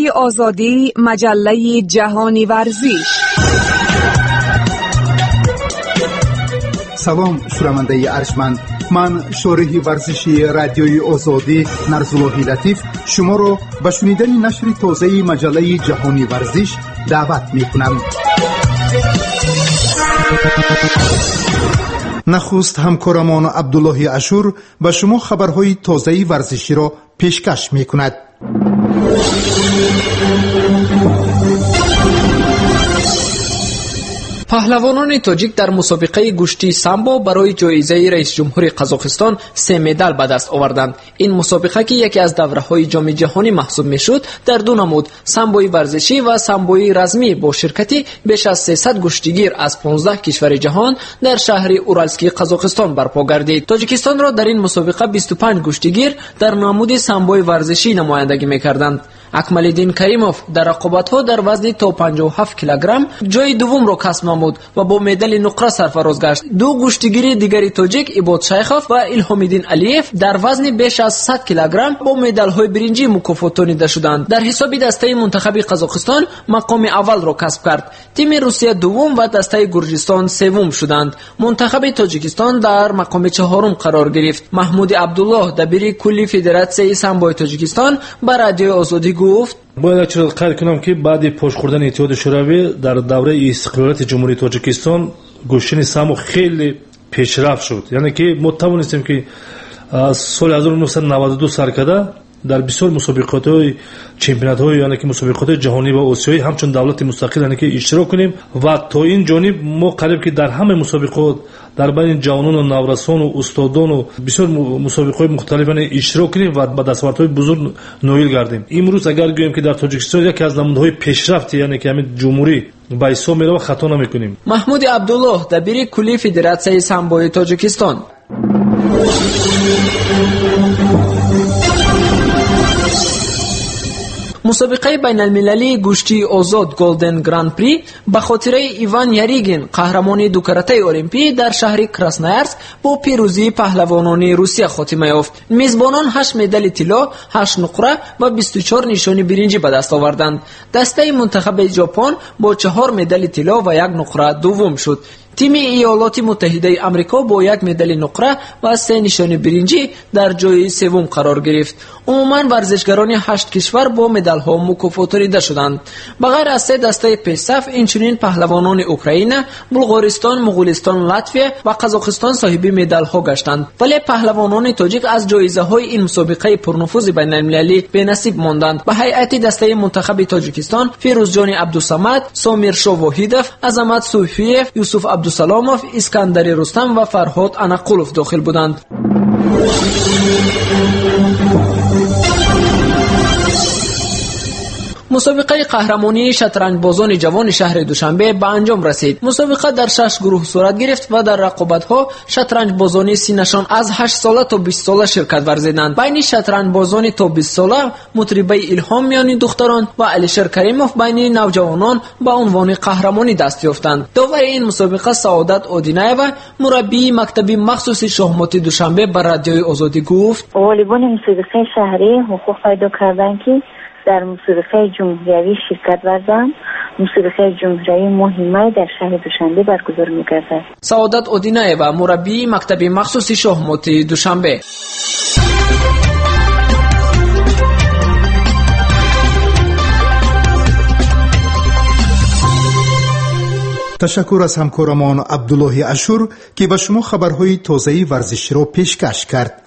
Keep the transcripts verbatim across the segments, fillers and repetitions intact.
رادیوی آزادی، مجله جهانی ورزش. سلام شنونده ارجمند، من شارح ورزشی رادیوی آزادی نرزاللهی لطیف شما را به شنیدن نشر تازه مجله جهانی ورزش دعوت می کنم. نخست همکارمان عبدالله اشور به شما خبرهای تازه ورزشی را پیشکش می کند. پهلوانان تاجیک در مسابقه گشتی سامبو برای جایزه رئیس جمهور قزاقستان سه مدال به دست آوردند. این مسابقه که یکی از دوره‌های جام جهانی محسوب میشد، در دو نمود سامبوی ورزشی و سامبوی رزمی با شرکت بیش از سیصد گشتیگیر از پانزده کشور جهان در شهر اورالسکی قزاقستان برپا گردید. تاجیکستان را در این مسابقه بیست و پنج گشتیگیر در نمود سامبوی ورزشی نمایندگی می‌کردند. اکمال‌الدین کریموف در رقابت‌ها در وزن تا پنجاه و هفت کیلوگرم جای دوم را کسب نمود و با مدال نقره سرفراز گشت. دو گشتیگیر دیگری تاجیک عباد شیخوف و الهام‌الدین علیف در وزن بیش از صد کیلوگرم با مدال‌های برنجی مکافاتانیده شدند. در حساب دسته منتخب قزاقستان مقام اول را کسب کرد. تیم روسیه دوم و دسته گرجستان سوم شدند. منتخب تاجیکستان در مقام چهارم قرار گرفت. محمود عبدالله دبیر کلی فدراسیون سامبو تاجیکستان با رادیو آزادی گفت: باید چرا قید کنم که بعد پاش خوردن اتحاد شوروی در دوره استقلالیت جمهوری تاجیکستان گوشتن سامبو خیلی پیشرفت شد. یعنی که ما توانستیم که از سال هزار و نهصد و نود و دو سرکده در بسیار مسابقات چمپیونات های یعنی که مسابقات جهانی و آسیایی همچون دولت مستقل یعنی که اشتراک کنیم و تا این جانب ما قریب که در همه مسابقات در بین جوانان و نورسان و استادان و بسیار مسابقات مختلف یعنی اشتراک کنیم و به دستاوردهای بزرگ نایل گردیم. امروز اگر گوییم که در تاجیکستان یکی از نمودهای پیشرفت یعنی که همین جمهوری با حساب میره و خطا نمیکنیم. محمود عبدالله دبیر کلی فدراسیون سامبو تاجیکستان. مسابقه بین المللی گشتی آزاد گلدن گراند پری به خاطر ایوان یاریگین قهرمان دو کرته المپی در شهر کراسنایارسک با پیروزی پهلوانان روسیه خاتمه یافت. میزبانان هشت مدال طلا، هشت نقره و بیست و چهار نشانی برنجی به دست آوردند. دسته منتخب ژاپن با چهار مدال طلا و یک نقره دوم شد. تیم ایالات متحده آمریکا با یک مدال نقره و سه نشان برنجی در جای سوم قرار گرفت. عموما ورزشگران هشت کشور با مدال ها مکافاتانیده شدند. بغیر از سه دسته پیش‌صف اینچنین پهلوانان اوکراین، بلغارستان، مغولستان، لاتویه و قزاقستان صاحب مدال ها گشتند. ولی پهلوانان تاجیک از جایزه های این مسابقه پرنفوذ بین المللی بی‌نصیب ماندند. به هیئت دسته منتخب تاجیکستان فیروزجان عبدالصمد، سامیر شاه واحدوف، عظمت صوفیف، یوسف عبدالسلاموف، اسکندر رستم و فرهاد انقلوف داخل بودند. مسابقه قهرمانی شطرنج بازان جوان شهر دوشنبه به انجام رسید. مسابقه در شش گروه صورت گرفت و در رقابت‌ها شطرنج بازان سی نشان از هشت ساله تا بیست ساله شرکت ورزیدند. بین شطرنج بازان تا بیست ساله مطربه الهام میانی دختران و علیشر کریموف بین نوجوانان به عنوان قهرمانی دست یافتند. داور این مسابقه سعادت آدینایوا مربی مکتب مخصوص شاهمات دوشنبه بر رادیوی آزادی گفت: والیبال مسابقه شهری حقوق پیدا کردن که در مسابقه جمهوری شرکت ورزم. مسابقه جمهوری مهمه در شهر دوشنبه برگزار می‌گردد. سعادت آدینایوا مربی مکتب مخصوص شاهمات دوشنبه. تشکر از همکارمان عبدالله اشور که به شما خبرهای تازه ورزشی را پیشکش کرد.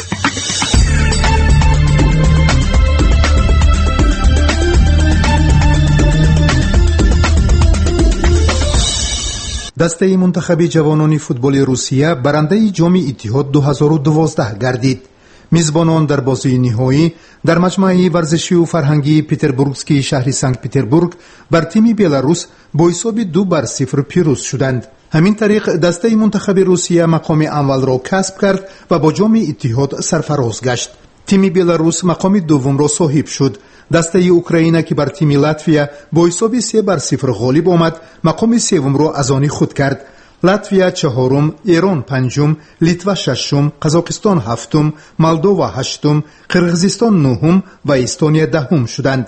دسته منتخب جوانان فوتبال روسیه برنده جام اتحاد دو هزار و دوازده گردید. میزبانان در بازی نهایی در مجمع ورزشی و فرهنگی پتربورگسکی شهر سنت پتربورگ بر تیم بلاروس با حساب دو بر صفر پیروز شدند. همین طریق دسته منتخب روسیه مقام اول را کسب کرد و با جام اتحاد سرفراز گشت. تیم بلاروس مقام دوم را صاحب شد. دسته اوکراین که بر تیم لاتویا با حساب سه بر صفر غالب آمد مقام سوم را از آن خود کرد. لاتویا چهارم، ایران پنجم، لیتوا ششم، قزاقستان هفتم، مولدووا هشتم، قرغیزستان نهم و استونیا دهم شدند.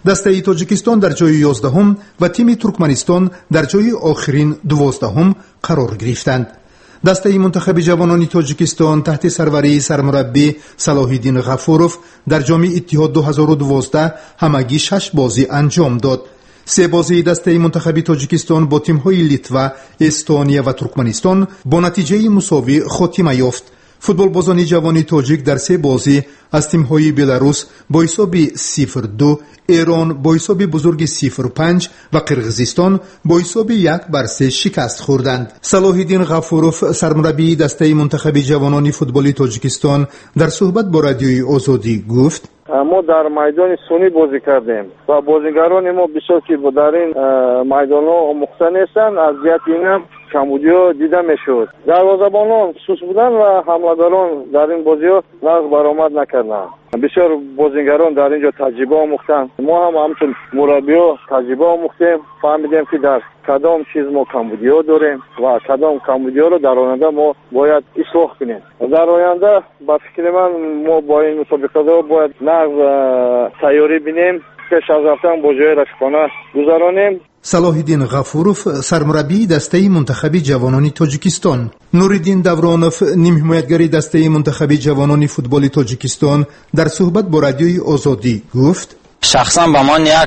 дастаи тоҷикистон дар ҷойи ёздаҳум ва тими туркманистон дар ҷойи охирин дувоздаҳум қарор гирифтанд. дастаи мунтахаби ҷавонони тоҷикистон таҳти сарварии сармураббӣ Салоҳиддин Ғафуров дар ҷоми иттиҳод ду ҳазору дувоздаҳ ҳамагӣ шаш бозӣ анҷом дод. се бозии дастаи мунтахаби тоҷикистон бо тимҳои Литва, Эстония ва Туркманистон бо натиҷаи мусовӣ хотима ёфт. футболбозони ҷавони тоҷик дар се бозӣ аз тимҳои Беларус бо ҳисоби сифр ду, Эрон бо ҳисоби бузурги сифр панҷ ва Қирғизистон бо ҳисоби як бар се шикаст хӯрданд. Салоҳиддин Ғафуров, сармураббии дастаи мунтахаби ҷавонони футболи Тоҷикистон, дар суҳбат бо радиои Озодӣ гуфт: мо дар майдони сунӣ бозӣ кардем ва бозигарони мо бисёр ки дар ин майдонҳо омӯхта нестанд, аз ҷиҳати ина камбудиҳо дида мешуд. дарвозабонон сус буданд ва ҳамлагарон дар ин бозиҳо нағз баромад накарданд. бисёр бозигарон дар инҷо таҷриба омӯхтанд. мо ҳам ҳамчун мураббиҳо таҷриба омӯхтем, фаҳмидем ки дар кадом чиз мо камбудиҳо дорем ва кадом камбудиҳоро дар оянда мо бояд ислоҳ кунем. дар оянда ба фикри ман мо бо ин мусобиқаҳо бояд нағз тайёрӣ бинем, пеш аз рафтан бо ҷои рақибона гузаронем. Салоҳиддин Ғафуров, сармураббии дастаи мунтахаби ҷавонони Тоҷикистон. Нуриддин Давронов, нимҳимоятгари дастаи мунтахаби ҷавонони футболи Тоҷикистон, дар суҳбат бо радиои Озодӣ гуфт: шахсан ба ман як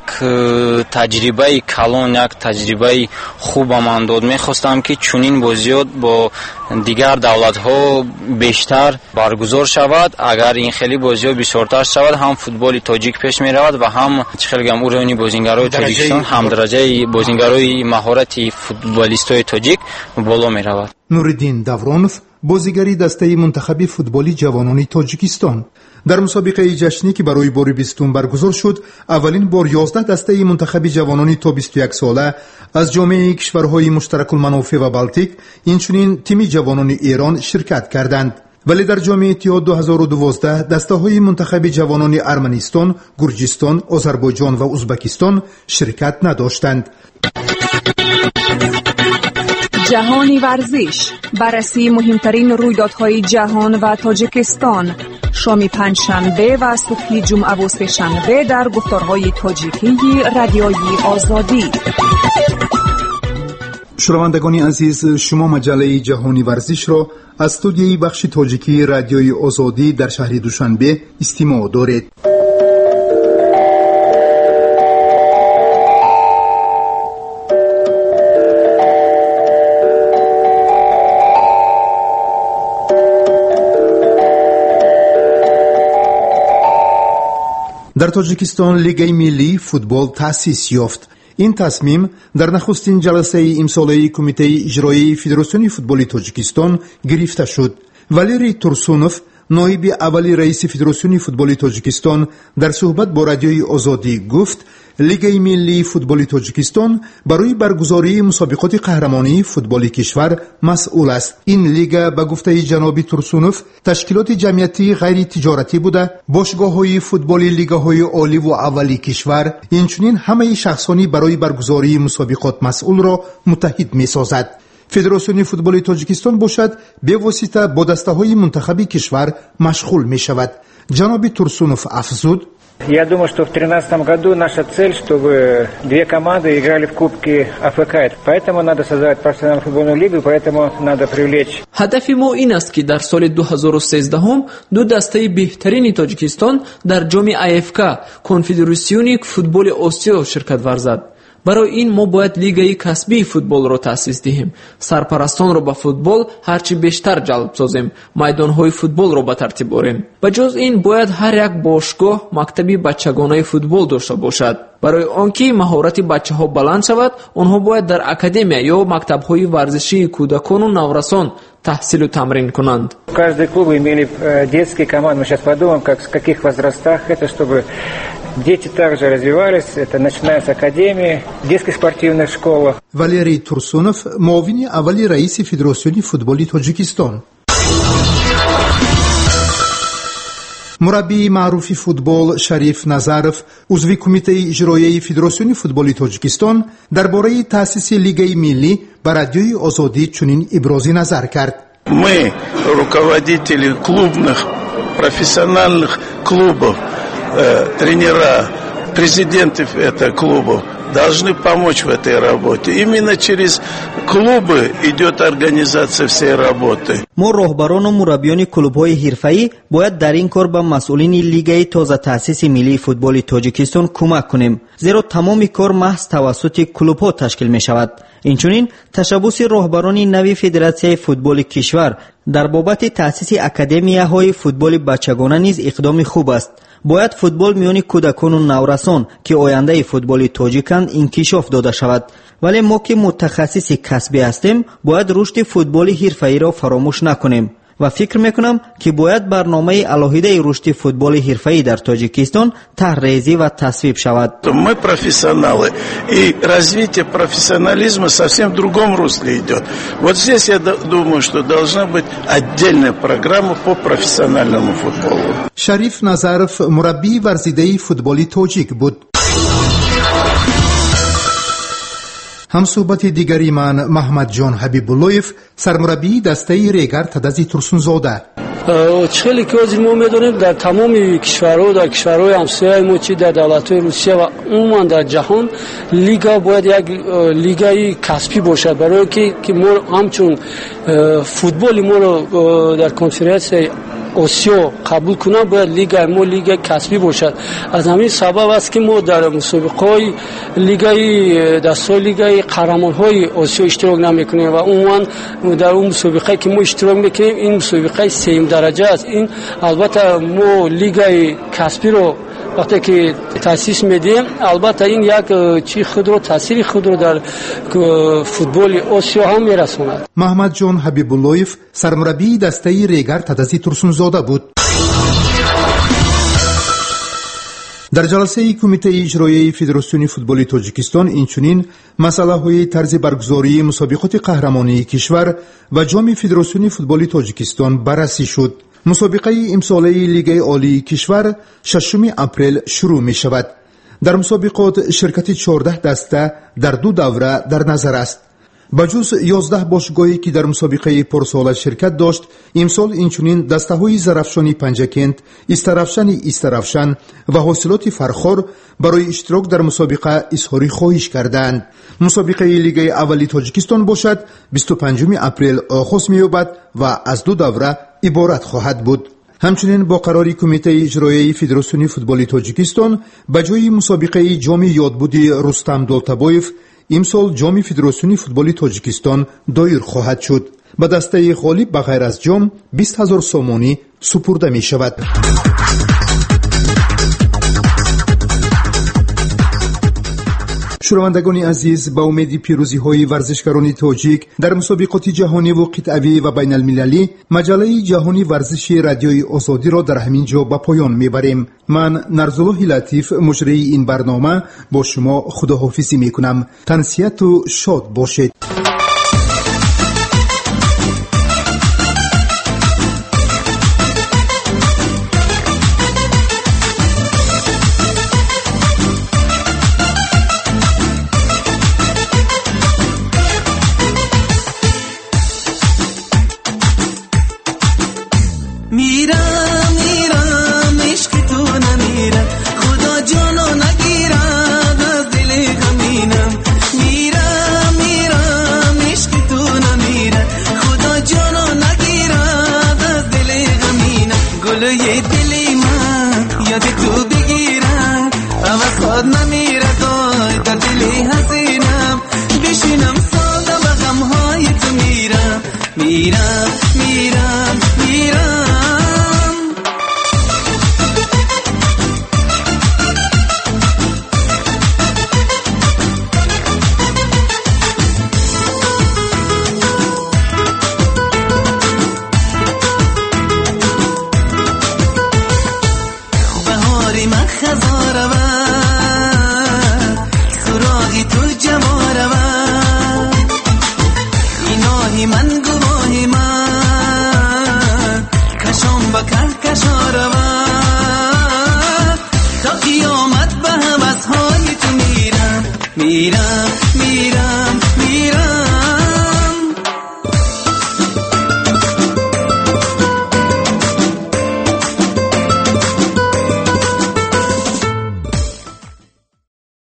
таҷрибаи калон, як таҷрибаи хуб ба ман дод. Мехостам ки чунин бозиёт бо дигар давлатҳо бештар баргузор шавад. Агар ин хели бозиҳо бисёртар шавад, ҳам футболи тоҷик пеш меравад ва ҳам чӣ хел гам уровни бозингарои Тоҷикистон, ҳам дараҷаи бозингарои маҳорати футболистои тоҷик боло меравад. Нуриддин Давронов, бозигари дастаи мунтахаби футболи ҷавонони Тоҷикистон. дар мусобиқаи ҷашнӣ ки барои бори бистум баргузор шуд, аввалин бор ёздаҳ дастаи мунтахаби ҷавонони то бисту як сола аз ҷомеаи кишварҳои муштаракулманофеъ ва Балтик, инчунин тими ҷавонони Эрон ширкат карданд. вале дар ҷоми иттиҳод ду ҳазору дувоздаҳ дастаҳои мунтахаби ҷавонони Арманистон, Гурҷистон, Озарбойҷон ва Узбекистон ширкат надоштанд. جهانی ورزش، بررسی مهمترین رویدادهای جهان و تاجیکستان، شام پنجشنبه و صبح جمعه و سه‌شنبه در گفتارهای تاجیکی رادیویی آزادی. شنوندگان عزیز، شما مجله جهانی ورزش را از استودیوی بخش تاجیکی رادیوی آزادی در شهر دوشنبه استماع دارید. در تاجیکستان لیگای ملی فوتبال تأسیس یافت. این تصمیم در نخستین جلسه امساله کمیته اجرایی فدراسیون فوتبال تاجیکستان گرفته شد. والری تورسونوف، نایب اولی رئیس فدراسیون فوتبال تاجیکستان، در صحبت با رادیوی آزادی گفت لیگای ملی فوتبال تاجیکستان برای برگزاری مسابقات قهرمانی فوتبال کشور مسئول است. این لیگ به گفته جناب تورسونوف تشکیلات جمعیتی غیر تجارتی بوده، باشگاه‌های فوتبال لیگ‌های عالی و اولی کشور، اینچنین همه شخصانی برای برگزاری مسابقات مسئول را متحد می‌سازد. فدراسیون فوتبال تاجیکستان باشد به واسطه با دسته‌های منتخبی کشور مشغول می‌شود. جناب تورسونوف افزود: Я думаю, что в две тысячи тринадцатом году наша цель, чтобы две команды играли в Кубке АФК. Поэтому надо создавать профессиональную футбольную лигу, поэтому надо привлечь. ҳадафи мо ин аст ки дар соли ду ҳазору сезддаҳум ду дастаи беҳтарини Тоҷикистон дар ҷоми АФК, Конфедерасиони футболи Осиё ширкат варзад. барои ин мо бояд лигаи касбии футболро таъсис диҳем, сарпарастонро ба футбол ҳарчи бештар ҷалб созем, майдонҳои футболро ба тартиб орем. ба ҷоз ин бояд ҳар як бошгоҳ мактаби бачагонаи футбол дошта бошад. барои он ки маҳорати бачаҳо баланд шавад, онҳо бояд дар академия ё мактабҳои варзишии кӯдакону наврасон таҳсилу тамрин кунанд. Каждый клуб имели детские команды. Мы сейчас подумаем, как, в каких возрастах это, чтобы дети также развивались. Это начиная с академии, детских спортивных школах. Валерий Турсунов, муовини аввали раиси Федерасиони футболи Тоҷикистон. мураббии маъруфи футбол Шариф Назаров, узви кумитаи иҷроияи Федерасиони футболи Тоҷикистон, дар бораи таъсиси лигаи миллӣ ба радиои Озодӣ чунин ибрози назар кард. Мы, руководители клубных, профессиональных клубов, э, тренера, президенты этого клуба должны помочь в этой работе. Именно через клубы идет организация всей работы. ما راهبران و مربیان کلوب‌های حرفه‌ای باید در این کار به مسئولین لیگ تازه تأسیس ملی فوتبال تاجیکستان کمک کنیم، زیرا تمام کار محض توسط کلوب‌ها تشکیل می‌شود. اینچنین تشبث راهبران نوی فدراسیون فوتبال کشور در بابت تأسیس اکادمیاهای فوتبال بچگانه نیز اقدام خوب است. باید فوتبال میان کودکان و نورسان که آینده فوتبال تاجیکند انکشاف داده شود، ولی ما که متخصص کسبی هستیم باید رشد فوتبال حرفه‌ای را فراموش نکنیم و فکر میکنم که باید برنامه علاهیده رشد فوتبال حرفه‌ای در تاجیکستان طرح‌ریزی و تصویب شود. Мы профессионалы, и развитие профессионализма совсем в другом русле идет. Вот здесь я думаю, что должна быть отдельная программа по профессиональному футболу. شریف نظرف مربی ورزیده فوتبالی تاجیک بود. همصحبت دیگری من محمد جان حبیب‌اللهیف، سرمربی دسته ریگر تدزی ترسونزاده. خیلی که از ما میدونیم در تمام کشورها در کشورهای همسایه ما چی در دولت‌های روسیه و عموما در جهان لیگا باید یک لیگای کسبی باشد، برای که که ما همچون فوتبال ما رو در کنفرانس آسیا قبول کنه باید لیگ ما لیگ کسبی باشد. از همین سبب است که ما در مسابقات لیگای دستای لیگای قهرمان‌های آسیا اشتراک نمی‌کنیم و عموما در اون مسابقه که ما اشتراک می‌کنیم این مسابقه سوم درجه است. این البته ما لیگای کسبی رو وقتی که تأسیس میدیم البته این یک چی خود رو تاثیر خود رو در فوتبال آسیا هم میرساند. محمد جان حبیب‌اللهیف سرمربی دسته ریگر تدزی ترسونزاده بود. در جلسه کمیته اجرایی فدراسیون فوتبال تاجیکستان اینچنین مسائل طرز برگزاری مسابقات قهرمانی کشور و جام فدراسیون فوتبال تاجیکستان بررسی شد. مسابقه امساله لیگ عالی کشور ششم اپریل شروع می شود. در مسابقات شرکت چهارده دسته در دو دوره در نظر است. بجز یازده باشگاهی که در مسابقه پرسال شرکت داشت، امسال اینچنین دسته های زرفشانی پنجکند، استرفشانی استرفشان و حاصلات فرخار برای اشتراک در مسابقه اظهار خواهش کردند. مسابقه لیگ اولی تاجیکستان باشد بیست و پنجم اپریل آغاز می‌یابد و از دو دوره عبارت خواهد بود. همچنین با قرار کمیته اجرایی فدراسیون فوتبال تاجیکستان به جای مسابقه جام یادبودی رستم دولتبایف امسال جام فدراسیون فوتبال تاجیکستان دایر خواهد شد. به دسته غالب بغیر از جام بیست هزار سومانی سپرده می شود. شنوندگان عزیز، با امید پیروزی های ورزشکاران تاجیک در مسابقات جهانی و قطعی و بین المللی، مجله جهانی ورزشی رادیوی آزادی را در همین جا به پایان میبریم. من نرزالله لطیف مجری این برنامه با شما خداحافظی میکنم. تنسیت و شاد باشید. میرم